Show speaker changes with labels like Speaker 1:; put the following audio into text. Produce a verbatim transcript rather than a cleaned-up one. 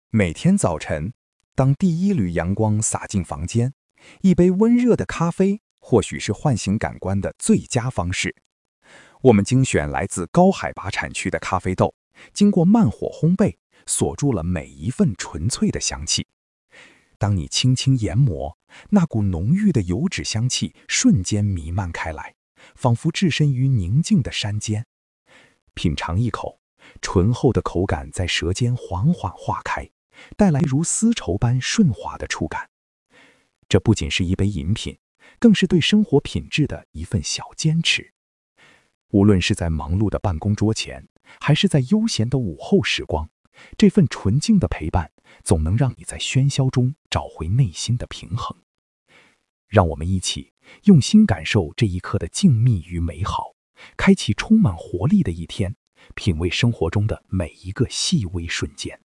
Speaker 1: 每天早晨，当第一缕阳光洒进房间，一杯温热的咖啡或许是唤醒感官的最佳方式。我们精选来自高海拔产区的咖啡豆，经过慢火烘焙，锁住了每一份纯粹的香气。当你轻轻研磨，那股浓郁的油脂香气瞬间弥漫开来，仿佛置身于宁静的山间。品尝一口，醇厚的口感在舌尖缓缓化开，带来如丝绸般顺滑的触感。这不仅是一杯饮品，更是对生活品质的一份小坚持。无论是在忙碌的办公桌前，还是在悠闲的午后时光，这份纯净的陪伴总能让你在喧嚣中找回内心的平衡。让我们一起用心感受这一刻的静谧与美好，开启充满活力的一天，品味生活中的每一个细微瞬间。